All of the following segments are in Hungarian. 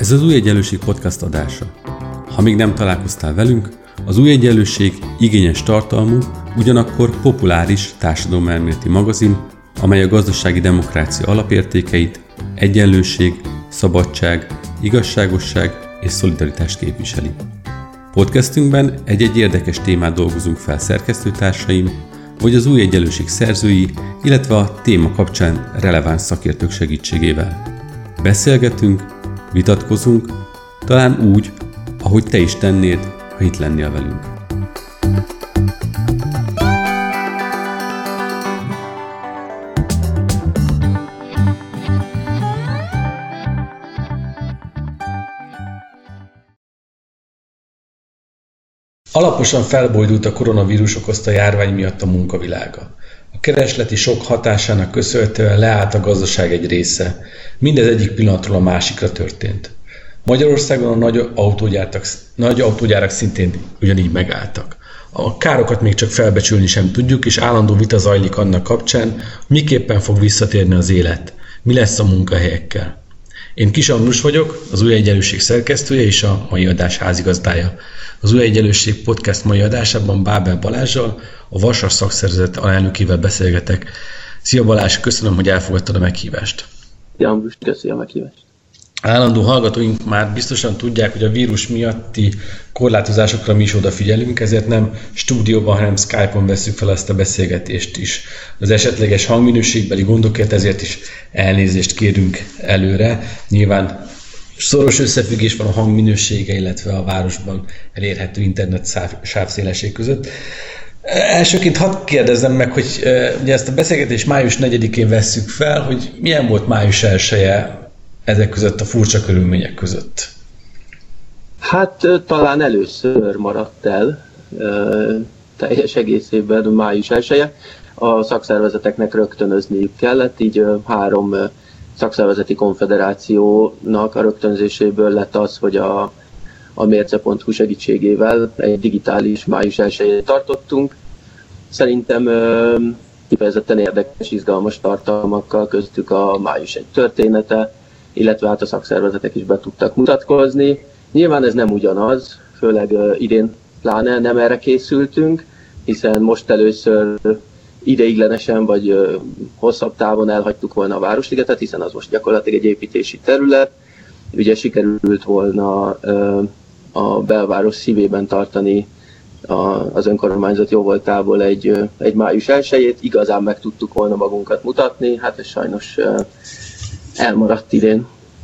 Ez az Új Egyenlőség podcast adása. Ha még nem találkoztál velünk, az Új Egyenlőség igényes tartalmú, ugyanakkor populáris társadalomelméleti magazin, amely a gazdasági demokrácia alapértékeit, egyenlőség, szabadság, igazságosság és szolidaritást képviseli. Podcastünkben egy-egy érdekes témát dolgozunk fel szerkesztőtársaim, vagy az Új Egyenlőség szerzői, illetve a téma kapcsán releváns szakértők segítségével. Beszélgetünk, vitatkozunk, talán úgy, ahogy te is tennéd, ha itt lennél velünk. Alaposan felbojdult a koronavírus okozta járvány miatt a munkavilága. A keresleti sok hatásának köszönhetően leállt a gazdaság egy része. Mindez egyik pillanatról a másikra történt. Magyarországon a nagy autógyárak szintén ugyanígy megálltak. A károkat még csak felbecsülni sem tudjuk, és állandó vita zajlik annak kapcsán, miképpen fog visszatérni az élet, mi lesz a munkahelyekkel. Én Kis Ambrus vagyok, az Új Egyenlőség szerkesztője és a mai adás házigazdája. Az Új Egyenlőség podcast mai adásában Bábel Balázssal, a Vasas szakszervezet alelnökével beszélgetek. Szia Balázs, köszönöm, hogy elfogadtad a meghívást. Szia Ambrus, köszönöm a meghívást. Állandó hallgatóink már biztosan tudják, hogy a vírus miatti korlátozásokra mi is odafigyelünk, ezért nem stúdióban, hanem Skype-on vesszük fel ezt a beszélgetést is. Az esetleges hangminőségbeli gondokért ezért is elnézést kérünk előre. Nyilván szoros összefüggés van a hangminősége, illetve a városban elérhető internet sávszélesség között. Elsőként hadd kérdezzem meg, hogy ugye ezt a beszélgetést május 4-én vesszük fel, hogy milyen volt május 1-e ezek között a furcsa körülmények között? Hát talán először maradt el teljes egészében május 1-e. A szakszervezeteknek rögtönözniük kellett, így 3 szakszervezeti konfederációnak a rögtönzéséből lett az, hogy a mérce.hu segítségével egy digitális május 1-jét tartottunk. Szerintem kifejezetten érdekes, izgalmas tartalmakkal, köztük a május 1 története, illetve hát a szakszervezetek is be tudtak mutatkozni. Nyilván ez nem ugyanaz, főleg idén pláne nem erre készültünk, hiszen most először ideiglenesen vagy hosszabb távon elhagytuk volna a Városligetet, hiszen az most gyakorlatilag egy építési terület. Ugye sikerült volna a belváros szívében tartani az önkormányzat jóvoltából egy május 1-jét, igazán meg tudtuk volna magunkat mutatni, hát ez sajnos elmaradt idén.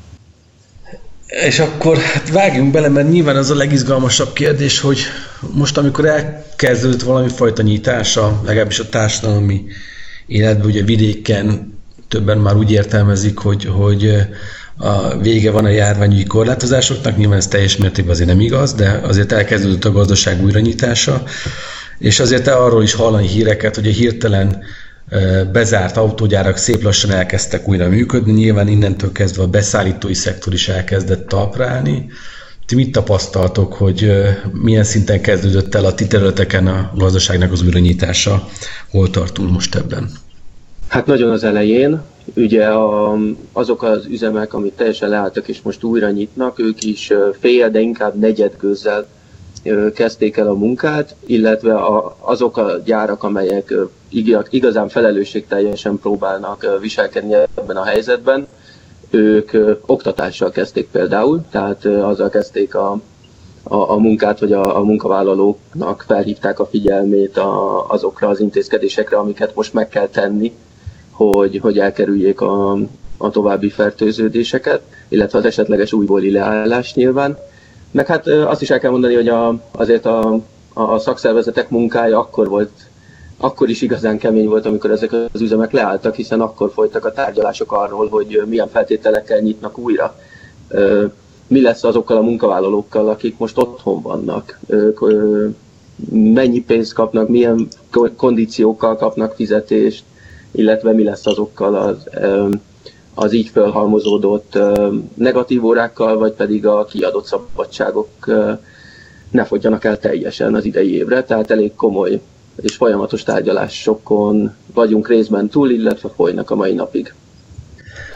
És akkor hát vágjunk bele, mert nyilván az a legizgalmasabb kérdés, hogy most, amikor elkezdődött valami fajta nyitása, legalábbis a társadalmi életben, ugye vidéken többen már úgy értelmezik, hogy a vége van a járványügyi korlátozásoknak, nyilván ez teljes mértékben azért nem igaz, de azért elkezdődött a gazdaság újranyitása, és azért arról is hallani híreket, hogy a hirtelen bezárt autógyárak szép lassan elkezdtek újra működni, nyilván innentől kezdve a beszállítói szektor is elkezdett talpra állni. Ti mit tapasztaltok, hogy milyen szinten kezdődött el a ti területeken a gazdaságnak az újranyitása? Hol tartunk most ebben? Hát nagyon az elején. Ugye azok az üzemek, amik teljesen leálltak és most újra nyitnak, ők is fél, de inkább negyedgőzzel kezdték el a munkát, illetve azok a gyárak, amelyek igazán felelősségteljesen próbálnak viselkedni ebben a helyzetben, ők oktatással kezdték például, tehát azzal kezdték a munkát, hogy a munkavállalóknak felhívták a figyelmét azokra az intézkedésekre, amiket most meg kell tenni, hogy elkerüljék a további fertőződéseket, illetve az esetleges újbóli leállást nyilván. Meg hát azt is el kell mondani, hogy azért a szakszervezetek munkája akkor is igazán kemény volt, amikor ezek az üzemek leálltak, hiszen akkor folytak a tárgyalások arról, hogy milyen feltételekkel nyitnak újra. Mi lesz azokkal a munkavállalókkal, akik most otthon vannak, mennyi pénzt kapnak, milyen kondíciókkal kapnak fizetést, illetve mi lesz azokkal az így felhalmozódott negatív órákkal, vagy pedig a kiadott szabadságok ne fogjanak el teljesen az idei évre. Tehát elég komoly és folyamatos tárgyalásokon vagyunk részben túl, illetve folynak a mai napig.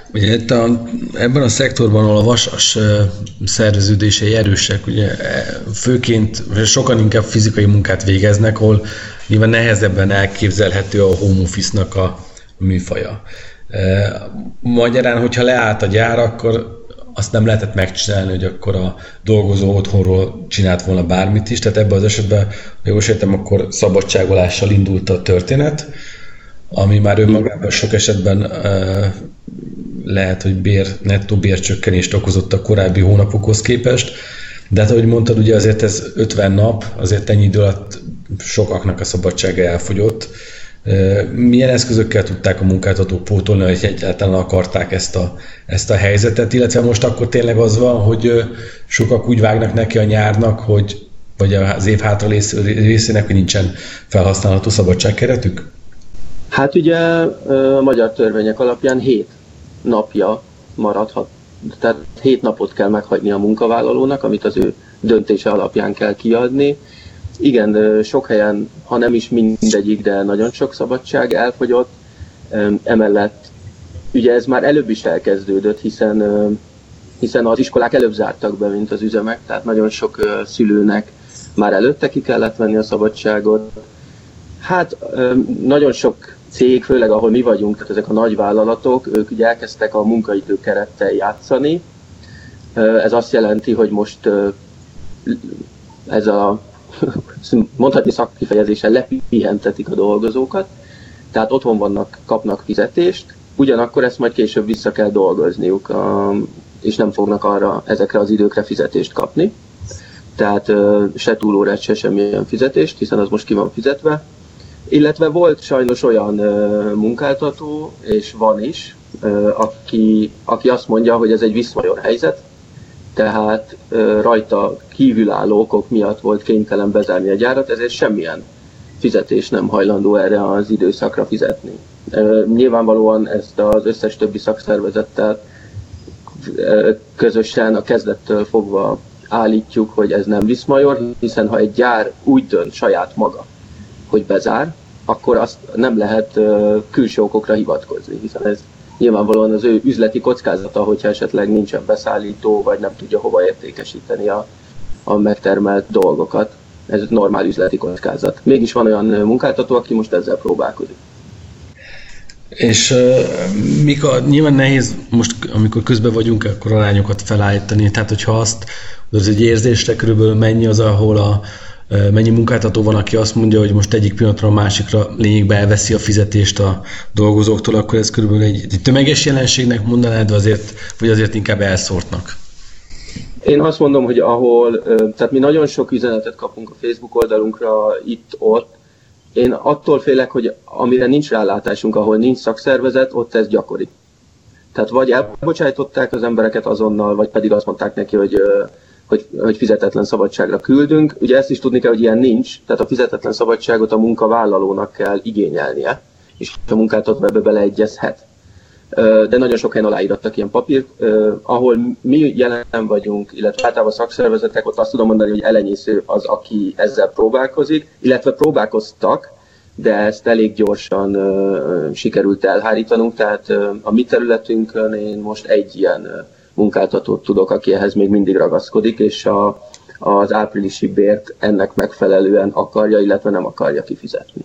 Ugye ebben a szektorban, ahol a vasas szerveződései erősek, ugye főként sokan inkább fizikai munkát végeznek, ahol nyilván nehezebben elképzelhető a home office-nak a műfaja. Magyarán, hogyha leállt a gyár, akkor azt nem lehetett megcsinálni, hogy akkor a dolgozó otthonról csinált volna bármit is, tehát ebben az esetben, ha jól értem, akkor szabadságolással indult a történet, ami már önmagában sok esetben lehet, hogy nettó bércsökkenést okozott a korábbi hónapokhoz képest, de hát ahogy mondtad, ugye azért ez 50 nap, azért ennyi idő alatt sokaknak a szabadsága elfogyott. Milyen eszközökkel tudták a munkáltatók pótolni, hogy egyáltalán akarták ezt a helyzetet, illetve most akkor tényleg az van, hogy sokak úgy vágnak neki a nyárnak, vagy az év hátra részének, hogy nincsen felhasználható szabadságkeretük? Hát ugye a magyar törvények alapján 7 napja maradhat, tehát 7 napot kell meghagyni a munkavállalónak, amit az ő döntése alapján kell kiadni. Igen, sok helyen, ha nem is mindegyik, de nagyon sok szabadság elfogyott. Emellett ugye ez már előbb is elkezdődött, hiszen az iskolák előbb zártak be, mint az üzemek, tehát nagyon sok szülőnek már előtte ki kellett venni a szabadságot. Hát nagyon sok cég, főleg ahol mi vagyunk, tehát ezek a nagy vállalatok, ők ugye elkezdtek a munkaidőkerettel játszani. Ez azt jelenti, hogy most ez a mondhatni szakkifejezésen lepihentetik a dolgozókat, tehát otthon vannak, kapnak fizetést, ugyanakkor ezt majd később vissza kell dolgozniuk, és nem fognak ezekre az időkre fizetést kapni. Tehát se túlórát, se semmilyen fizetést, hiszen az most ki van fizetve. Illetve volt sajnos olyan munkáltató, és van is, aki azt mondja, hogy ez egy viszmajor helyzet, tehát rajta kívülálló okok miatt volt kénytelen bezárni a gyárat, ezért semmilyen fizetés nem hajlandó erre az időszakra fizetni. Nyilvánvalóan ezt az összes többi szakszervezettel közösen a kezdettől fogva állítjuk, hogy ez nem viszmajor, hiszen ha egy gyár úgy dönt saját maga, hogy bezár, akkor azt nem lehet külső okokra hivatkozni, hiszen ez nyilvánvalóan az ő üzleti kockázata, hogyha esetleg nincsen beszállító, vagy nem tudja hova értékesíteni a megtermelt dolgokat. Ez normál üzleti kockázat. Mégis van olyan munkáltató, aki most ezzel próbálkozik. És nyilván nehéz most, amikor közben vagyunk, akkor arányokat felállítani. Tehát, hogyha az egy érzésre körülbelül mennyi munkáltató van, aki azt mondja, hogy most egyik pillanatra a másikra lényegben elveszi a fizetést a dolgozóktól, akkor ez körülbelül egy tömeges jelenségnek mondanád, vagy azért inkább elszórtnak? Én azt mondom, hogy tehát mi nagyon sok üzenetet kapunk a Facebook oldalunkra, itt-ott. Én attól félek, hogy amire nincs rálátásunk, ahol nincs szakszervezet, ott ez gyakori. Tehát vagy elbocsájtották az embereket azonnal, vagy pedig azt mondták neki, hogy fizetetlen szabadságra küldünk. Ugye ezt is tudni kell, hogy ilyen nincs, tehát a fizetetlen szabadságot a munkavállalónak kell igényelnie, és a munkáltató ebbe beleegyezhet. De nagyon sok helyen aláírattak ilyen papírt, ahol mi jelen vagyunk, illetve általában szakszervezetek, ott azt tudom mondani, hogy elenyésző az, aki ezzel próbálkozik, illetve próbálkoztak, de ezt elég gyorsan sikerült elhárítanunk, tehát a mi területünkön én most egy ilyen munkáltatót tudok, aki ehhez még mindig ragaszkodik, és az áprilisi bért ennek megfelelően akarja, illetve nem akarja kifizetni.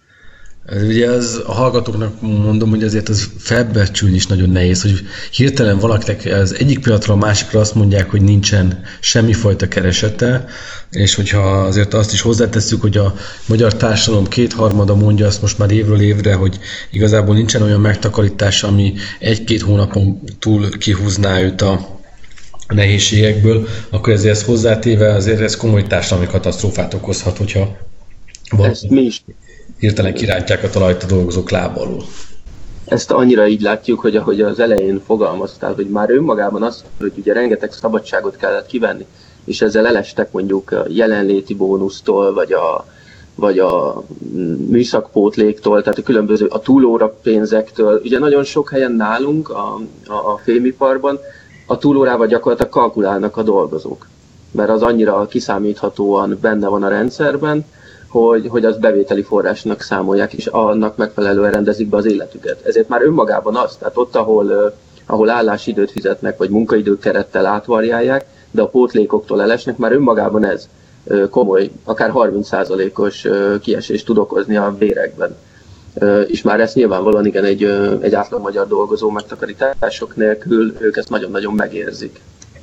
Ugye a hallgatóknak mondom, hogy azért az felbecsülni is nagyon nehéz, hogy hirtelen valakinek az egyik pillanatra a másikra azt mondják, hogy nincsen semmifajta keresete, és hogyha azért azt is hozzátesszük, hogy a magyar társadalom 2/3 mondja azt most már évről évre, hogy igazából nincsen olyan megtakarítás, ami 1-2 hónapon túl kihúzná őt a nehézségekből, akkor ezért ezt hozzátéve azért ez komoly társadalmi katasztrófát okozhat, hogyha ezt mi is hirtelen kirántják a talajt a dolgozók lába alól. Ezt annyira így látjuk, hogy ahogy az elején fogalmaztál, hogy már önmagában az, hogy ugye rengeteg szabadságot kellett kivenni, és ezzel elestek mondjuk a jelenléti bónusztól, vagy a műszakpótléktól, tehát a különböző a túlóra pénzektől. Ugye nagyon sok helyen nálunk a fémiparban a túlórával gyakorlatilag kalkulálnak a dolgozók, mert az annyira kiszámíthatóan benne van a rendszerben, hogy az bevételi forrásnak számolják, és annak megfelelően rendezik be az életüket. Ezért már önmagában az, tehát ott, ahol ahol állásidőt fizetnek, vagy munkaidőkerettel átvarjálják, de a pótlékoktól elesnek, már önmagában ez komoly, akár 30%-os kiesést tud okozni a bérekben. És már ezt nyilvánvalóan igen, egy átlag magyar dolgozó megtakarítások nélkül ők ezt nagyon-nagyon megérzik.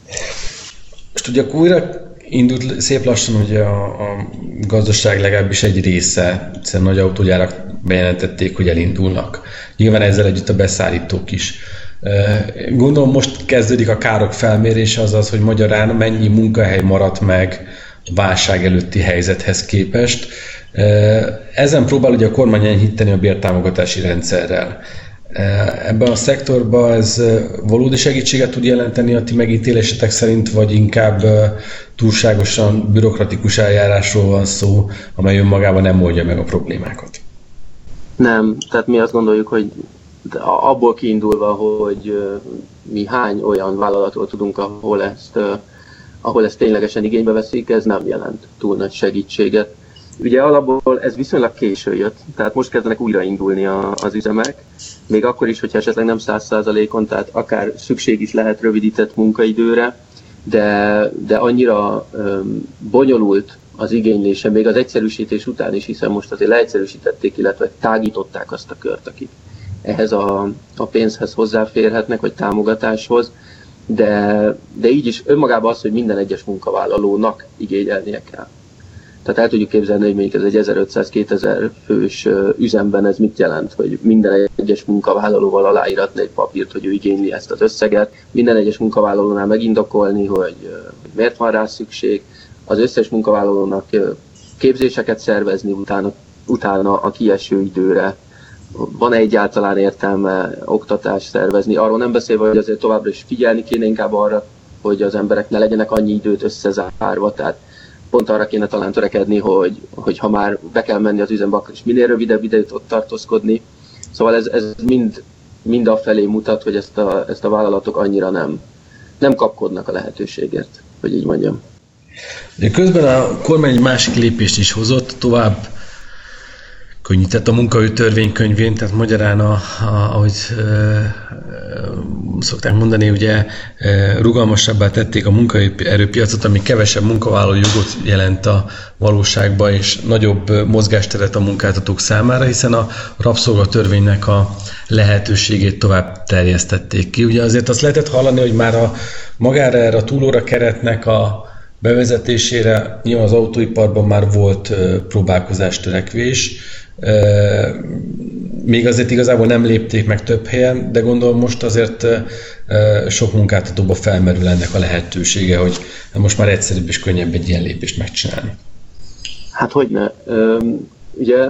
Most ugye akkor újra indult szép lassan ugye a gazdaság legalábbis egy része, hiszen nagy autógyárak bejelentették, hogy elindulnak. Nyilván ezzel együtt a beszállítók is. Gondolom most kezdődik a károk felmérése, azaz, hogy magyarán mennyi munkahely maradt meg a válság előtti helyzethez képest. Ezen próbál ugye a kormány enyhíteni a bértámogatási rendszerrel. Ebben a szektorban ez valódi segítséget tud jelenteni a ti megítélésetek szerint, vagy inkább túlságosan bürokratikus eljárásról van szó, amely önmagában nem oldja meg a problémákat? Nem, tehát mi azt gondoljuk, hogy abból kiindulva, hogy mi hány olyan vállalatról tudunk, ahol ezt ténylegesen igénybe veszik, ez nem jelent túl nagy segítséget. Ugye alapból ez viszonylag késő jött, tehát most kezdenek újraindulni az üzemek, még akkor is, hogyha esetleg nem 100%-on, tehát akár szükség is lehet rövidített munkaidőre, de annyira bonyolult az igénylése, még az egyszerűsítés után is, hiszen most azért leegyszerűsítették, illetve tágították azt a kört, akik ehhez a pénzhez hozzáférhetnek, vagy támogatáshoz, de így is önmagában az, hogy minden egyes munkavállalónak igényelnie kell. Tehát el tudjuk képzelni, hogy mondjuk ez egy 1500-2000 fős üzemben ez mit jelent, hogy minden egyes munkavállalóval aláíratni egy papírt, hogy ő igényli ezt az összeget, minden egyes munkavállalónál megindokolni, hogy miért van rá szükség, az összes munkavállalónak képzéseket szervezni utána a kieső időre, van-e egyáltalán értelme oktatást szervezni, arról nem beszélve, hogy azért továbbra is figyelni kéne inkább arra, hogy az emberek ne legyenek annyi időt összezárva, tehát pont arra kéne talán törekedni, hogy ha már be kell menni az üzembe, akkor is minél rövidebb időt ott tartózkodni. Szóval ez mind afelé mutat, hogy ezt a vállalatok annyira nem kapkodnak a lehetőségért, hogy így mondjam. De közben a kormány egy másik lépést is hozott, tovább könnyített a munkaügy törvénykönyvén, tehát magyarán, ahogy szokták mondani, ugye rugalmasabbá tették a munkaerőpiacot, ami kevesebb munkavállaló jogot jelent a valóságban, és nagyobb mozgásteret a munkáltatók számára, hiszen a rabszolgatörvénynek a lehetőségét tovább terjesztették ki. Ugye azért azt lehetett hallani, hogy már magára erre a túlóra keretnek a bevezetésére nyilván az autóiparban már volt próbálkozás, törekvés. Még azért igazából nem lépték meg több helyen, de gondolom most azért sok munkáltatóban felmerül ennek a lehetősége, hogy most már egyszerűbb és könnyebb egy ilyen lépést megcsinálni. Hát hogyne. Ugye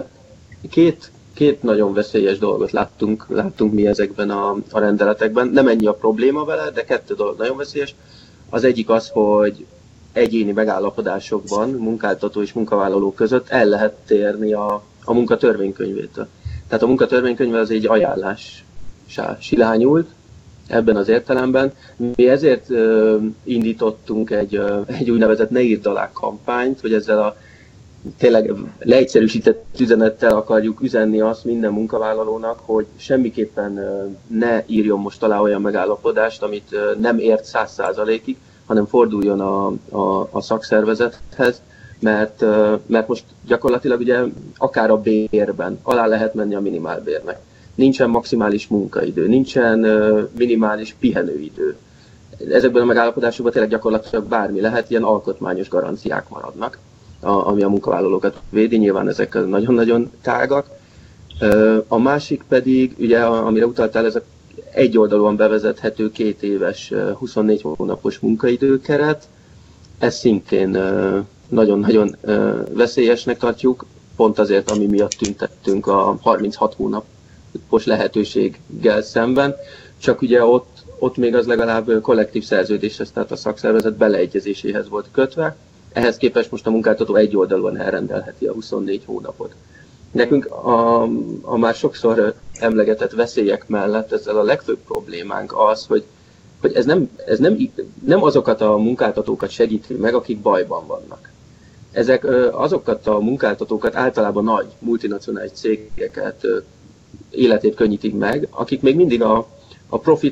két nagyon veszélyes dolgot láttunk mi ezekben a rendeletekben. Nem ennyi a probléma vele, de kettő dolog nagyon veszélyes. Az egyik az, hogy egyéni megállapodásokban munkáltató és munkavállaló között el lehet térni a munkatörvénykönyvétől. Tehát a munkatörvénykönyve az egy ajánlássá silányult ebben az értelemben. Mi ezért indítottunk egy úgynevezett Ne írd alá kampányt, hogy ezzel a tényleg leegyszerűsített üzenettel akarjuk üzenni azt minden munkavállalónak, hogy semmiképpen ne írjon most alá olyan megállapodást, amit nem ért 100%-ig, hanem forduljon a szakszervezethez, mert most gyakorlatilag ugye akár a bérben alá lehet menni a minimálbérnek. Nincsen maximális munkaidő, nincsen minimális pihenőidő. Ezekben a megállapodásokban tényleg gyakorlatilag bármi lehet, ilyen alkotmányos garanciák maradnak, ami a munkavállalókat védi, nyilván ezek nagyon-nagyon tágak. A másik pedig, ugye, amire utaltál, ez a egyoldalúan bevezethető 2 éves 24 hónapos munkaidőkeret. Ez szintén nagyon-nagyon veszélyesnek tartjuk, pont azért, ami miatt tüntettünk a 36 hónapos lehetőséggel szemben. Csak ugye ott még az legalább kollektív szerződéshez, tehát a szakszervezet beleegyezéséhez volt kötve. Ehhez képest most a munkáltató egyoldalúan elrendelheti a 24 hónapot. Nekünk a már sokszor emlegetett veszélyek mellett ezzel a legfőbb problémánk az, hogy ez nem azokat a munkáltatókat segíti meg, akik bajban vannak. Ezek azokat a munkáltatókat, általában nagy multinacionális cégeket életét könnyítik meg, akik még mindig a profit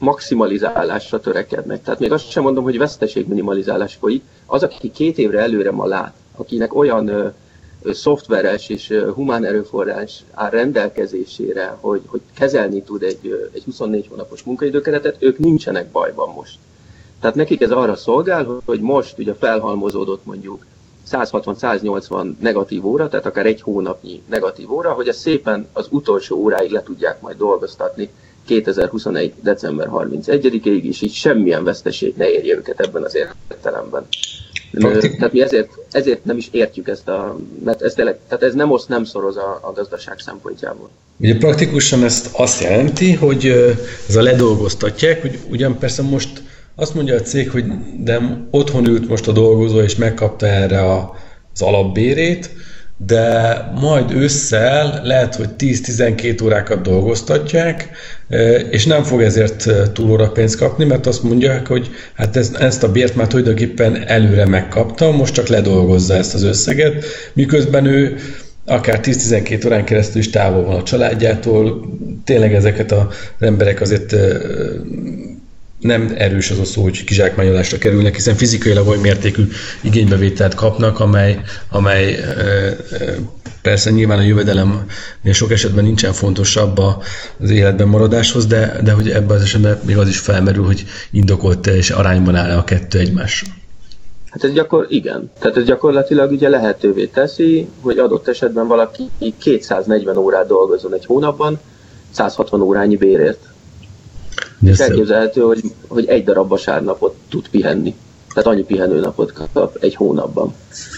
maximalizálásra törekednek. Tehát még azt sem mondom, hogy veszteségminimalizálás folyik. Az, aki 2 évre előre ma lát, akinek olyan szoftveres és humán erőforrás áll rendelkezésére, hogy kezelni tud egy 24 hónapos munkaidőkeretet, ők nincsenek bajban most. Tehát nekik ez arra szolgál, hogy most ugye felhalmozódott mondjuk 160-180 negatív óra, tehát akár 1 hónapnyi negatív óra, hogy ezt szépen az utolsó óráig le tudják majd dolgoztatni 2021. december 31-ig, és így semmilyen veszteség ne érje őket ebben az értelemben. Tehát mi ezért nem is értjük ezt mert tehát ez nem szoroz a gazdaság szempontjából. Ugye praktikusan ezt azt jelenti, hogy ez a ledolgoztatják, hogy ugyan persze most azt mondja a cég, hogy de otthon ült most a dolgozó, és megkapta erre az alapbérét, de majd ősszel lehet, hogy 10-12 órákat dolgoztatják, és nem fog ezért túlóra pénzt kapni, mert azt mondják, hogy hát ezt a bért már tulajdonképpen előre megkapta, most csak ledolgozza ezt az összeget, miközben ő akár 10-12 órán keresztül is távol van a családjától. Tényleg ezeket az emberek azért nem erős az a szó, hogy kizsákmányolásra kerülnek, hiszen fizikailag olyan mértékű igénybevételt kapnak, amely persze nyilván a jövedelemnél sok esetben nincsen fontosabb az életben maradáshoz, de hogy ebben az esetben még az is felmerül, hogy indokolt és arányban áll a kettő egymással. Hát Tehát ez gyakorlatilag ugye lehetővé teszi, hogy adott esetben valaki 240 órát dolgozzon egy hónapban, 160 órányi bérért. És elképzelhető, hogy 1 darab vasárnapot tud pihenni. Tehát annyi pihenőnapot kap egy hónapban.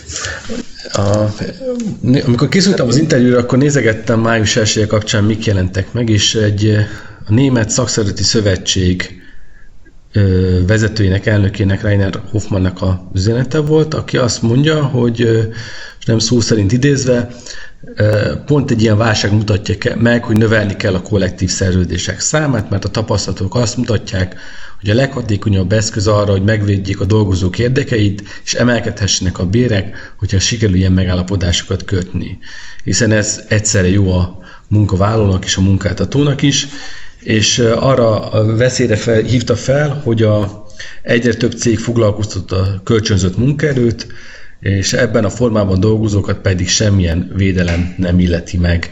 Amikor készültem az interjúra, akkor nézegettem május 1 kapcsán mik jelentek meg, és a Német Szakszervezeti Szövetség vezetőjének, elnökének, Rainer Hoffmannnak az üzenete volt, aki azt mondja, hogy nem szó szerint idézve, pont egy ilyen válság mutatja meg, hogy növelni kell a kollektív szerződések számát, mert a tapasztalatok azt mutatják, hogy a leghatékonyabb eszköz arra, hogy megvédjék a dolgozók érdekeit, és emelkedhessenek a bérek, hogyha sikerül ilyen megállapodásokat kötni. Hiszen ez egyszerre jó a munkavállalónak és a munkáltatónak is, és arra a veszélyre hívta fel, hogy egyre több cég foglalkoztat a kölcsönzött munkaerőt, és ebben a formában dolgozókat pedig semmilyen védelem nem illeti meg.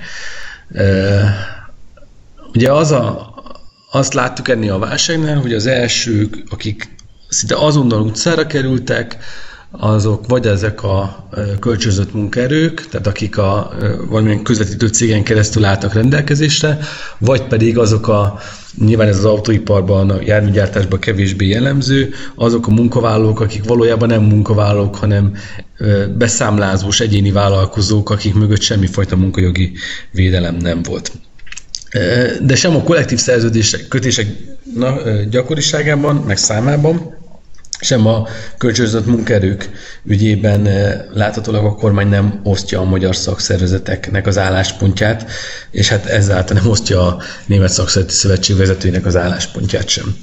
Ugye azt láttuk ennél a válságnál, hogy az elsők, akik szinte azonnal utcára kerültek, azok vagy ezek a kölcsönzött munkaerők, tehát akik valamilyen közvetítő cégen keresztül álltak rendelkezésre, vagy pedig azok nyilván ez az autóiparban, a járműgyártásban kevésbé jellemző, azok a munkavállalók, akik valójában nem munkavállalók, hanem beszámlázós egyéni vállalkozók, akik mögött semmifajta munkajogi védelem nem volt. De sem a kollektív szerződések, kötések gyakoriságában, meg számában, sem a kölcsönzött munkaerők ügyében láthatólag a kormány nem osztja a magyar szakszervezeteknek az álláspontját, és hát ezáltal nem osztja a Német Szakszervezeti Szövetség vezetőinek az álláspontját sem.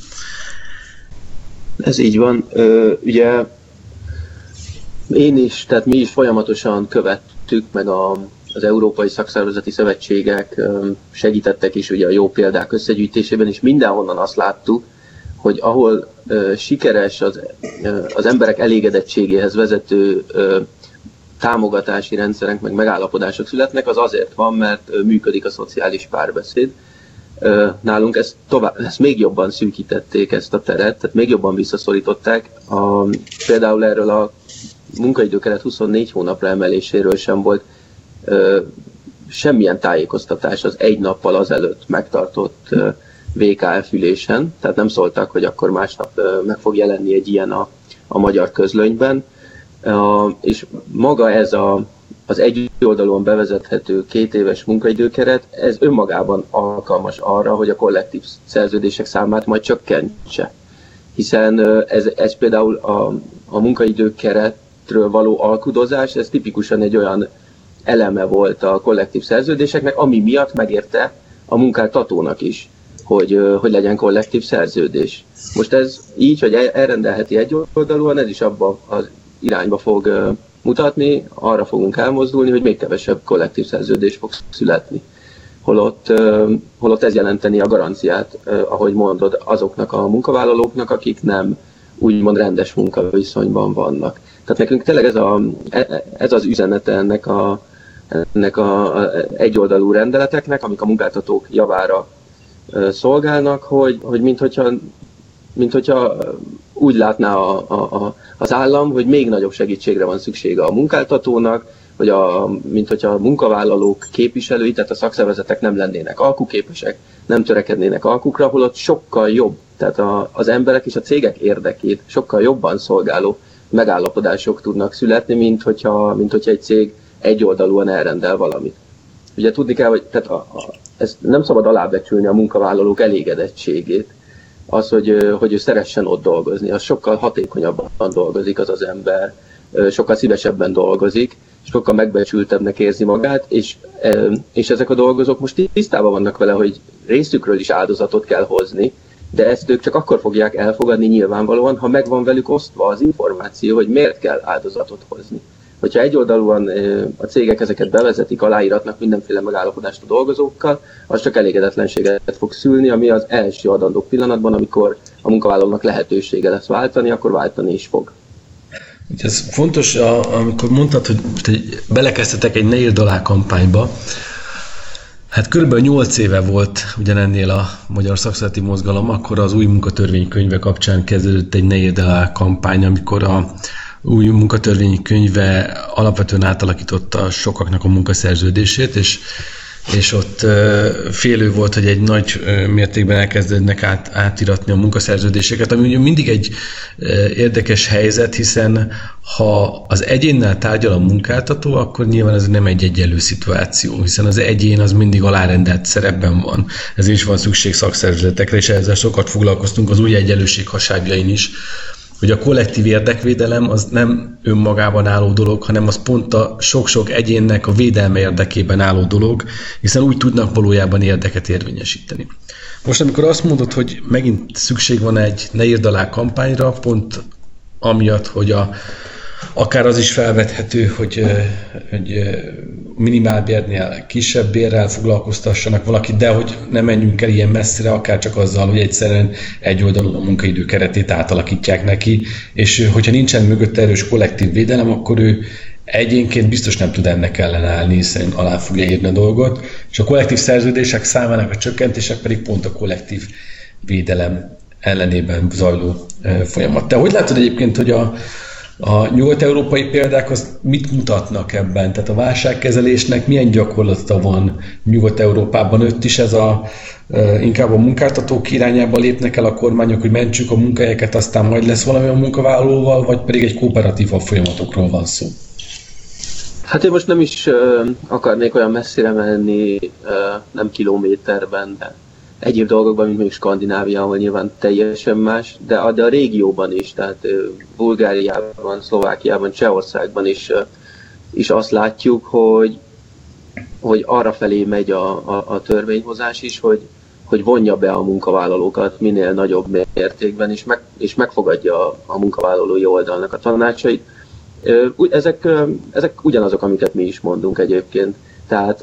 Ez így van. Ugye tehát mi is folyamatosan követtük, meg az Európai Szakszervezeti Szövetségek segítettek is ugye a jó példák összegyűjtésében, és mindenhonnan azt láttuk, hogy ahol sikeres az emberek elégedettségéhez vezető támogatási rendszerek, meg megállapodások születnek, az azért van, mert működik a szociális párbeszéd. Nálunk ezt még jobban szűkítették, ezt a teret, tehát még jobban visszaszorították. Például erről a munkaidőkeret 24 hónapra emeléséről sem volt semmilyen tájékoztatás az 1 nappal azelőtt megtartott VKF ülésen, tehát nem szóltak, hogy akkor másnap meg fog jelenni egy ilyen a magyar közlönyben, és maga ez az egy oldalon bevezethető 2 éves munkaidőkeret, ez önmagában alkalmas arra, hogy a kollektív szerződések számát majd csökkentse. Hiszen ez például a munkaidőkeretről való alkudozás, ez tipikusan egy olyan eleme volt a kollektív szerződéseknek, ami miatt megérte a munkáltatónak is, hogy legyen kollektív szerződés. Most ez így, hogy elrendelheti egyoldalúan, ez is abba az irányba fog mutatni, arra fogunk elmozdulni, hogy még kevesebb kollektív szerződés fog születni. holott ez jelenteni a garanciát, ahogy mondod, azoknak a munkavállalóknak, akik nem úgymond rendes munkaviszonyban vannak. Tehát nekünk tényleg ez az üzenete ennek a egyoldalú rendeleteknek, amik a munkáltatók javára szolgálnak, hogy minthogyha úgy látná az állam, hogy még nagyobb segítségre van szüksége a munkáltatónak, hogy minthogyha a munkavállalók képviselői, tehát a szakszervezetek nem lennének alkuképesek, nem törekednének alkukra, holott sokkal jobb, tehát az emberek és a cégek érdekét sokkal jobban szolgáló megállapodások tudnak születni, mint hogyha egy cég egyoldalúan elrendel valamit. Ugye tudni kell, hogy ezt nem szabad alábecsülni a munkavállalók elégedettségét, az, hogy ő szeressen ott dolgozni, az sokkal hatékonyabban dolgozik az ember, sokkal szívesebben dolgozik, sokkal megbecsültebbnek érzi magát, és ezek a dolgozók most tisztában vannak vele, hogy részükről is áldozatot kell hozni, de ezt ők csak akkor fogják elfogadni nyilvánvalóan, ha megvan velük osztva az információ, hogy miért kell áldozatot hozni. Hogyha egyoldalúan a cégek ezeket bevezetik, aláíratnak mindenféle megállapodást a dolgozókkal, az csak elégedetlenséget fog szülni, ami az első adandó pillanatban, amikor a munkavállalónak lehetősége lesz váltani, akkor váltani is fog. Ez fontos, amikor mondtad, hogy belekezdtetek egy Ne írd alá kampányba. Hát körülbelül 8 éve volt ugyanennél a Magyar Szakszervezeti Mozgalom, akkor az új munkatörvénykönyve kapcsán kezdődött egy Ne írd alá kampány, amikor a új munkatörvénykönyve alapvetően átalakította sokaknak a munkaszerződését, és ott félő volt, hogy egy nagy mértékben elkezdődnek átiratni a munkaszerződéseket, ami mindig egy érdekes helyzet, hiszen ha az egyénnel tárgyal a munkáltató, akkor nyilván ez nem egy egyenlő szituáció, hiszen az egyén az mindig alárendelt szerepben van. Ezért is van szükség szakszervezetekre, és ezzel sokat foglalkoztunk az új egyenlőség hasábjain is, hogy a kollektív érdekvédelem az nem önmagában álló dolog, hanem az pont a sok-sok egyénnek a védelme érdekében álló dolog, hiszen úgy tudnak valójában érdeket érvényesíteni. Most amikor azt mondod, hogy megint szükség van egy Ne írd alá kampányra, pont amiatt, hogy akár az is felvethető, hogy minimálbérnél kisebb bérrel foglalkoztassanak valakit, de hogy ne menjünk el ilyen messzire, akár csak azzal, hogy egyszerűen egy oldalon a munkaidő keretét átalakítják neki, és hogyha nincsen mögötte erős kollektív védelem, akkor ő egyénként biztos nem tud ennek ellenállni, hiszen alá fogja írni a dolgot, és a kollektív szerződések számának a csökkentése pedig pont a kollektív védelem ellenében zajló folyamat. Te hogy látod egyébként, hogy a nyugat-európai példák az mit mutatnak ebben? Tehát a válságkezelésnek milyen gyakorlata van Nyugat-Európában? Ott is ez inkább a munkáltatók irányába lépnek el a kormányok, hogy mentsük a munkahelyeket, aztán majd lesz valami a munkavállalóval, vagy pedig egy kooperatívabb folyamatokról van szó? Hát én most nem is akarnék olyan messzire menni, nem kilométerben, de egyéb dolgokban, mint mondjuk Skandinávia, ahol nyilván teljesen más, de a régióban is, tehát Bulgáriában, Szlovákiában, Csehországban is azt látjuk, hogy arrafelé megy a törvényhozás is, hogy vonja be a munkavállalókat minél nagyobb mértékben, és megfogadja a munkavállalói oldalnak a tanácsait. Ezek ugyanazok, amiket mi is mondunk egyébként. Tehát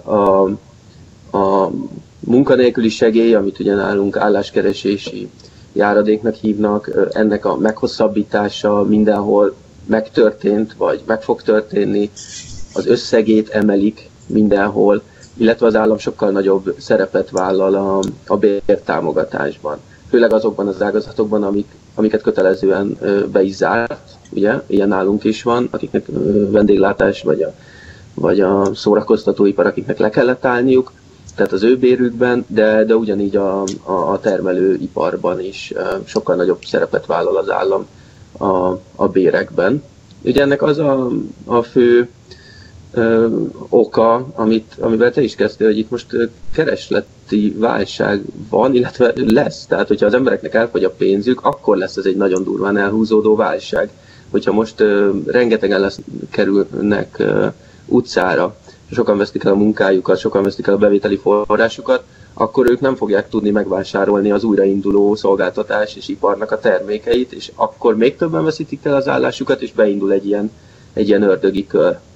a munkanélküli segély, amit ugye nálunk álláskeresési járadéknak hívnak, ennek a meghosszabbítása mindenhol megtörtént, vagy meg fog történni, az összegét emelik mindenhol, illetve az állam sokkal nagyobb szerepet vállal a bértámogatásban. Főleg azokban az ágazatokban, amiket kötelezően be is zárt, ugye, ilyen nálunk is van, akiknek vendéglátás, vagy a szórakoztatóipar, akiknek le kellett állniuk, tehát az ő bérükben, de ugyanígy a termelőiparban is sokkal nagyobb szerepet vállal az állam a bérekben. Ugye ennek az a fő oka, amivel te is kezdtél, hogy itt most keresleti válság van, illetve lesz. Tehát, hogyha az embereknek elfogy a pénzük, akkor lesz ez egy nagyon durván elhúzódó válság. Hogyha most rengetegen kerülnek utcára, sokan vesztik el a munkájukat, sokan vesztik el a bevételi forrásukat, akkor ők nem fogják tudni megvásárolni az újrainduló szolgáltatás és iparnak a termékeit, és akkor még többen veszítik el az állásukat, és beindul egy ilyen ördögi kör.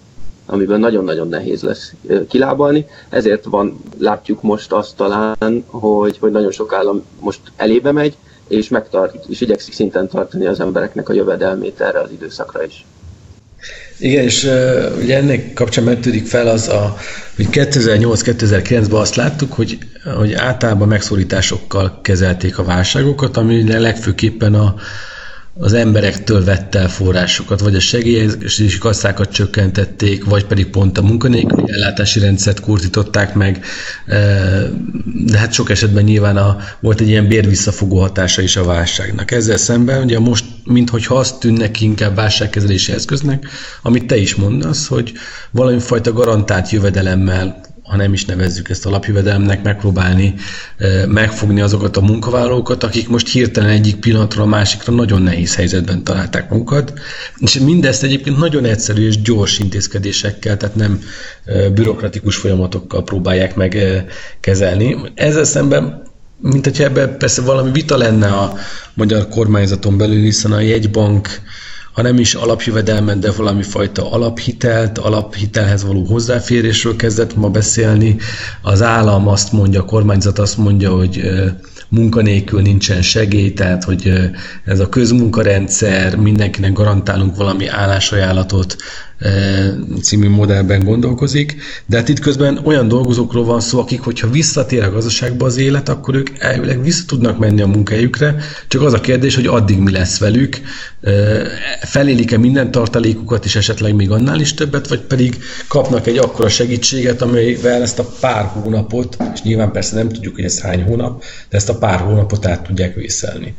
amiből nagyon-nagyon nehéz lesz kilábalni. Ezért látjuk most azt talán, hogy nagyon sok állam most elébe megy, és igyekszik szinten tartani az embereknek a jövedelmét erre az időszakra is. Igen, és ugye ennek kapcsán vetődik fel hogy 2008-2009-ben azt láttuk, hogy általában megszorításokkal kezelték a válságokat, ami legfőképpen az emberektől vett el forrásokat, vagy a segélyezési kasszákat csökkentették, vagy pedig pont a munkanélküli ellátási rendszert kurtították meg, de hát sok esetben nyilván volt egy ilyen bérvisszafogó hatása is a válságnak. Ezzel szemben ugye most, minthogyha azt tűnnek inkább válságkezelési eszköznek, amit te is mondasz, hogy valamifajta garantált jövedelemmel, ha nem is nevezzük ezt alapjövedelemnek, megpróbálni megfogni azokat a munkavállalókat, akik most hirtelen egyik pillanatról a másikra nagyon nehéz helyzetben találták magukat. És mindezt egyébként nagyon egyszerű és gyors intézkedésekkel, tehát nem bürokratikus folyamatokkal próbálják meg kezelni. Ezzel szemben, mint hogyha ebben persze valami vita lenne a magyar kormányzaton belül, hiszen a jegybank, ha nem is alapjövedelmet, de valami fajta alaphitelhez való hozzáférésről kezdett ma beszélni. Az állam azt mondja, a kormányzat azt mondja, hogy munkanélkül nincsen segély, tehát hogy ez a közmunkarendszer, mindenkinek garantálunk valami állásajánlatot című modellben gondolkozik, de hát itt közben olyan dolgozókról van szó, akik, hogyha visszatér a gazdaságba az élet, akkor ők elvileg vissza tudnak menni a munkahelyükre, csak az a kérdés, hogy addig mi lesz velük, felélik-e minden tartalékukat, és esetleg még annál is többet, vagy pedig kapnak egy akkora segítséget, amivel ezt a pár hónapot, és nyilván persze nem tudjuk, hogy ez hány hónap, de ezt a pár hónapot át tudják vészelni.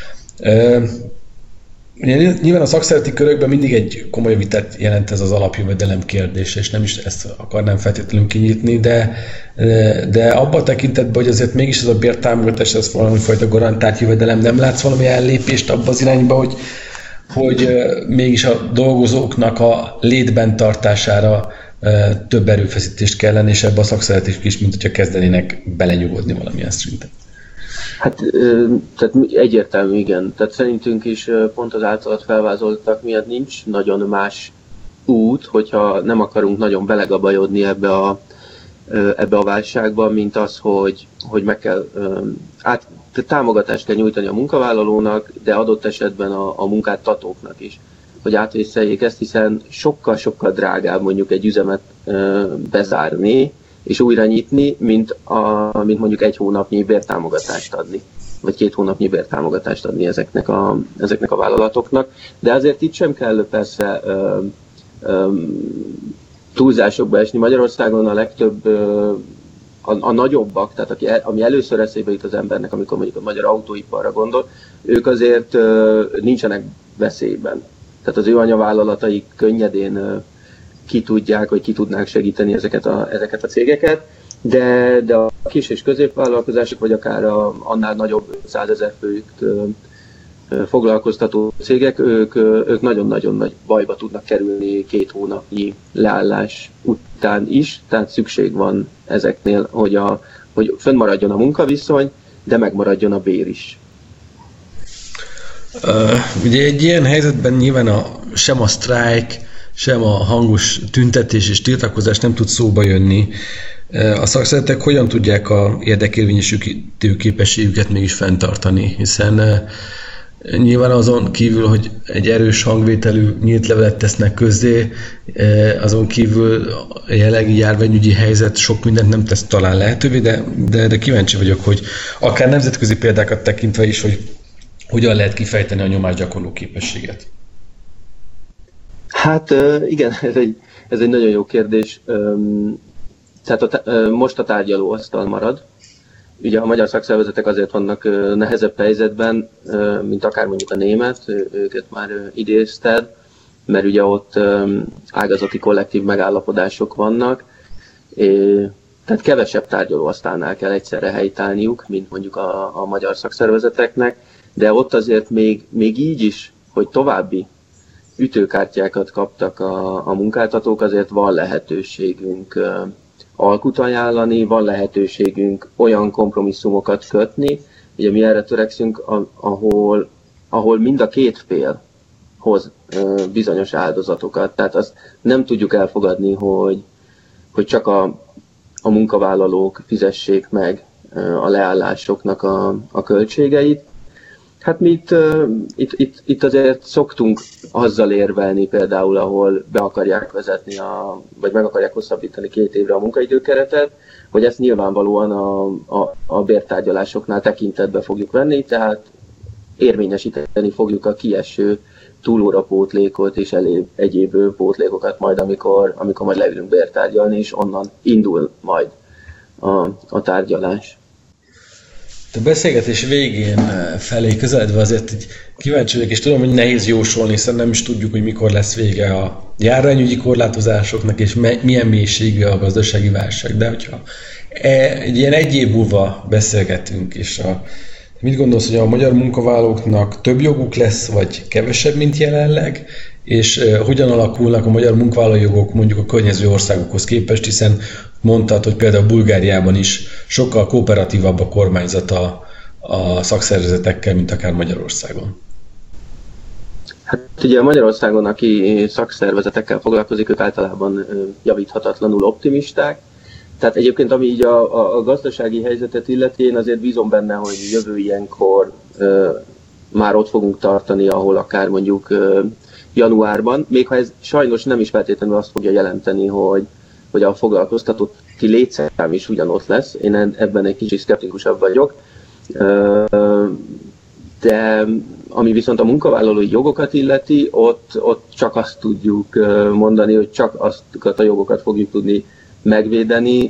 Nyilván a szakszervezeti körökben mindig egy komoly vitát jelent ez az alapjövedelem kérdése, és nem is ezt akarnám feltétlenül kinyitni, de abban a tekintetben, hogy azért mégis ez a bértámogatás, ez valamifajta garantált jövedelem, nem látsz valami ellépést abban az irányba, hogy mégis a dolgozóknak a létben tartására több erőfeszítést kellene, és ebbe a szakszervezetek is, mint hogyha kezdenének belenyugodni valamilyen szinten. Hát tehát egyértelmű, igen. Tehát szerintünk is pont az általat felvázoltak miatt nincs nagyon más út, hogyha nem akarunk nagyon belegabajodni ebbe a válságba, mint az, hogy meg kell támogatást kell nyújtani a munkavállalónak, de adott esetben a munkáltatóknak is, hogy átvészeljék ezt, hiszen sokkal-sokkal drágább mondjuk egy üzemet bezárni, és újra nyitni, mint mondjuk 1 hónapnyi bértámogatást adni, vagy 2 hónapnyi bértámogatást adni ezeknek a vállalatoknak. De azért itt sem kell persze túlzásokba esni. Magyarországon a legtöbb, a nagyobbak, tehát ami először eszébe jut az embernek, amikor mondjuk a magyar autóiparra gondol, ők azért nincsenek veszélyben. Tehát az ő anyavállalataik könnyedén ki tudnák segíteni ezeket a cégeket, de a kis és középvállalkozások, vagy akár annál nagyobb 100 000 főt foglalkoztató cégek, ők nagyon-nagyon nagy bajba tudnak kerülni 2 hónapnyi leállás után is, tehát szükség van ezeknél, hogy fönnmaradjon a munkaviszony, de megmaradjon a bér is. Ugye egy ilyen helyzetben nyilván sem a sztrájk, sem a hangos tüntetés és tiltakozás nem tud szóba jönni. A szakszervezetek hogyan tudják a érdekérvényesítő képességüket mégis fenntartani, hiszen nyilván azon kívül, hogy egy erős hangvételű nyílt levelet tesznek közzé, azon kívül a jelenlegi járványügyi helyzet sok mindent nem tesz talán lehetővé, de kíváncsi vagyok, hogy akár nemzetközi példákat tekintve is, hogy hogyan lehet kifejteni a nyomásgyakorló képességet. Hát igen, ez egy nagyon jó kérdés. Tehát most a tárgyalóasztal marad. Ugye a magyar szakszervezetek azért vannak nehezebb helyzetben, mint akár mondjuk a német, őket már idézted, mert ugye ott ágazati kollektív megállapodások vannak, tehát kevesebb tárgyalóasztalnál kell egyszerre helytállniuk, mint mondjuk a magyar szakszervezeteknek, de ott azért még így is, hogy további ütőkártyákat kaptak a munkáltatók, azért van lehetőségünk alkut ajánlani, van lehetőségünk olyan kompromisszumokat kötni, ugye mi erre törekszünk, ahol mind a két fél hoz bizonyos áldozatokat. Tehát azt nem tudjuk elfogadni, hogy csak a munkavállalók fizessék meg a leállásoknak a költségeit. Hát mi itt azért szoktunk azzal érvelni például, ahol be akarják vezetni, vagy meg akarják hosszabbítani 2 évre a munkaidőkeretet, hogy ezt nyilvánvalóan a bértárgyalásoknál tekintetbe fogjuk venni, tehát érvényesíteni fogjuk a kieső túlórapótlékot és egyéb pótlékokat majd, amikor majd leülünk bértárgyalni, és onnan indul majd a tárgyalás. A beszélgetés végén felé közeledve azért így kíváncsi vagyok, és tudom, hogy nehéz jósolni, hiszen nem is tudjuk, hogy mikor lesz vége a járványügyi korlátozásoknak, és milyen mélységű a gazdasági válság. De hogyha egy ilyen 1 év múlva beszélgetünk, és mit gondolsz, hogy a magyar munkavállalóknak több joguk lesz, vagy kevesebb, mint jelenleg, és hogyan alakulnak a magyar munkavállalói jogok mondjuk a környező országokhoz képest, hiszen mondtad, hogy például Bulgáriában is sokkal kooperatívabb a kormányzata a szakszervezetekkel, mint akár Magyarországon. Hát ugye Magyarországon, aki szakszervezetekkel foglalkozik, ők általában javíthatatlanul optimisták. Tehát egyébként, ami így a gazdasági helyzetet illeti, én azért bízom benne, hogy jövő ilyenkor már ott fogunk tartani, ahol akár mondjuk januárban, még ha ez sajnos nem is feltétlenül azt fogja jelenteni, hogy a foglalkoztatotti létszám is ugyanott lesz. Én ebben egy kicsit szkeptikusabb vagyok. De ami viszont a munkavállalói jogokat illeti, ott csak azt tudjuk mondani, hogy csak azokat a jogokat fogjuk tudni megvédeni,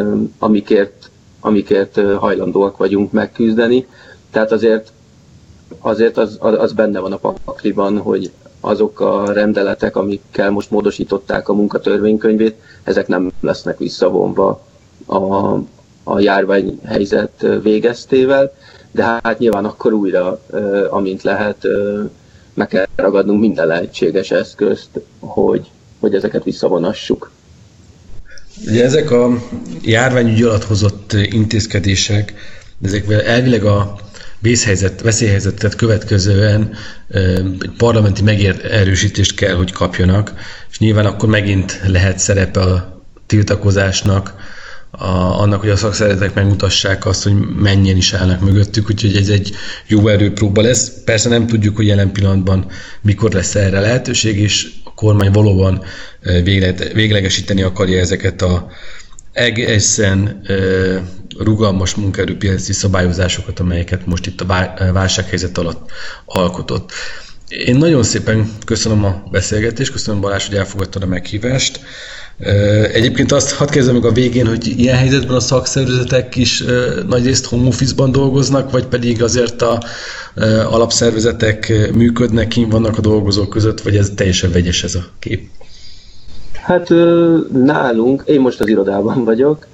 amikért hajlandóak vagyunk megküzdeni. Tehát azért az benne van a pakliban, hogy azok a rendeletek, amikkel most módosították a munkatörvénykönyvét, ezek nem lesznek visszavonva a járványhelyzet végeztével, de hát nyilván akkor újra, amint lehet, meg kell ragadnunk minden lehetséges eszközt, hogy ezeket visszavonassuk. Ugye ezek a járványügy alatt hozott intézkedések, ezekvel elvileg a veszélyhelyzetet következően egy parlamenti megerősítést kell, hogy kapjanak, és nyilván akkor megint lehet szerepe a tiltakozásnak, annak, hogy a szakszervezetek megmutassák azt, hogy mennyien is állnak mögöttük, úgyhogy ez egy jó erőpróba lesz. Persze nem tudjuk, hogy jelen pillanatban mikor lesz erre lehetőség, és a kormány valóban véglegesíteni akarja ezeket a egészen rugalmas munkaerőpiaci szabályozásokat, amelyeket most itt a válsághelyzet alatt alkotott. Én nagyon szépen köszönöm a beszélgetést, köszönöm Balázs, hogy elfogadtad a meghívást. Egyébként azt hadd kezdem meg a végén, hogy ilyen helyzetben a szakszervezetek is nagyrészt home office-ban dolgoznak, vagy pedig azért a alapszervezetek működnek, kint vannak a dolgozók között, vagy ez teljesen vegyes ez a kép? Hát nálunk, én most az irodában vagyok,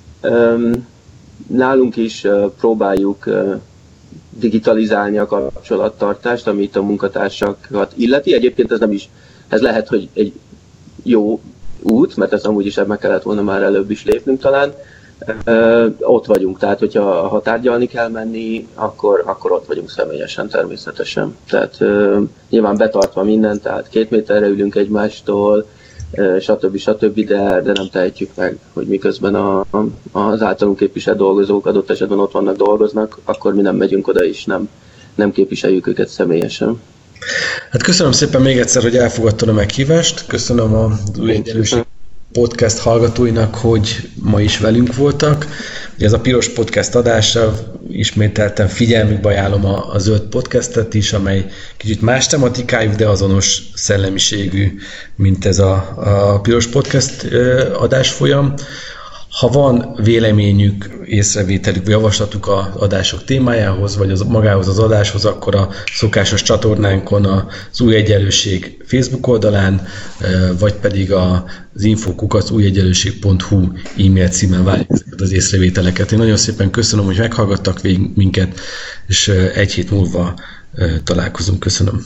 nálunk is próbáljuk digitalizálni a kapcsolattartást, amit a munkatársakat illeti. Egyébként ez lehet, hogy egy jó út, mert ez amúgy is meg kellett volna már előbb is lépnünk talán. Ott vagyunk, tehát hogyha tárgyalni kell menni, akkor ott vagyunk személyesen természetesen. Tehát nyilván betartva mindent, tehát 2 méterre ülünk egymástól, stb. De nem tehetjük meg, hogy miközben az általunk képviselt dolgozók adott esetben ott vannak, dolgoznak, akkor mi nem megyünk oda is, nem képviseljük őket személyesen. Hát köszönöm szépen még egyszer, hogy elfogadtad a meghívást, köszönöm az Új Egyenlőség podcast hallgatóinak, hogy ma is velünk voltak. Ez a Piros Podcast adása, ismételten figyelmükbe ajánlom a Zöld Podcastet is, amely kicsit más tematikájú, de azonos szellemiségű, mint ez a Piros Podcast adásfolyam. Ha van véleményük, észrevételük, javaslatuk az adások témájához, vagy magához az adáshoz, akkor a szokásos csatornánkon, az Új Egyenlőség Facebook oldalán, vagy pedig az info@újegyenlőség.hu e-mail címen várjuk az észrevételeket. Én nagyon szépen köszönöm, hogy meghallgattak végig minket, és 1 hét múlva találkozunk. Köszönöm.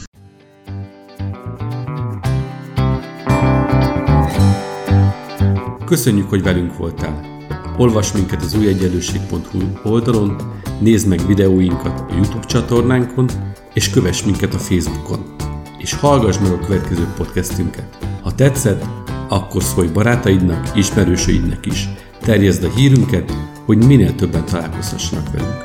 Köszönjük, hogy velünk voltál! Olvasd minket az újegyenlőség.hu oldalon, nézd meg videóinkat a YouTube csatornánkon, és kövess minket a Facebookon. és hallgass meg a következő podcastünket. Ha tetszett, akkor szólj barátaidnak, ismerősöidnek is. Terjeszd a hírünket, hogy minél többen találkozhassanak velünk.